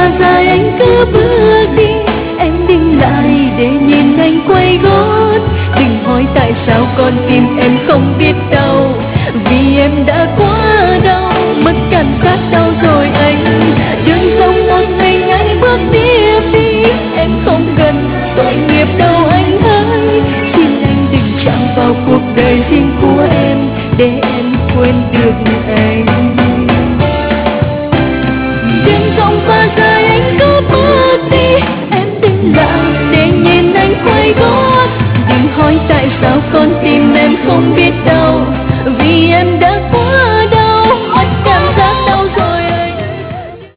dài anh cứ bước đi. Em dừng lại để nhìn anh quay gót. Đừng hỏi tại sao con tim em không biết đau, vì em đã quá đau, mất cảm giác đau rồi anh. Đừng sống một mình anh bước tiếp đi, em không cần tội nghiệp đâu anh ơi. Xin anh đừng chạm vào cuộc đời riêng của em để em quên được anh.